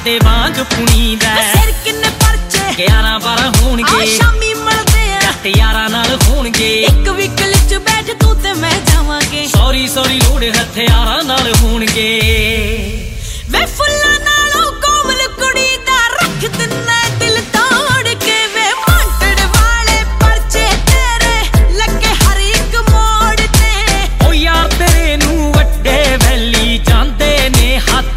ਸਾਡੇ ਵਾਂਗ ਪੁਣੀਦਾ ਸਿਰ ਕਿੰਨੇ ਪਰਚੇ 11-12 ਹੋਣਗੇ ਸ਼ਾਮੀ ਮਿਲਦੇ ਆ ਜੱਟ ਯਾਰਾਂ ਨਾਲ ਹੋਣਗੇ ਇੱਕ ਵਹੀਕਲ ਚ ਬੈਠ ਤੂੰ ਤੇ ਮੈਂ ਜਾਵਾਂਗੇ ਸੌਰੀ ਲੋੜ ਹਥਿਆਰਾਂ ਨਾਲ ਹੋਣਗੇ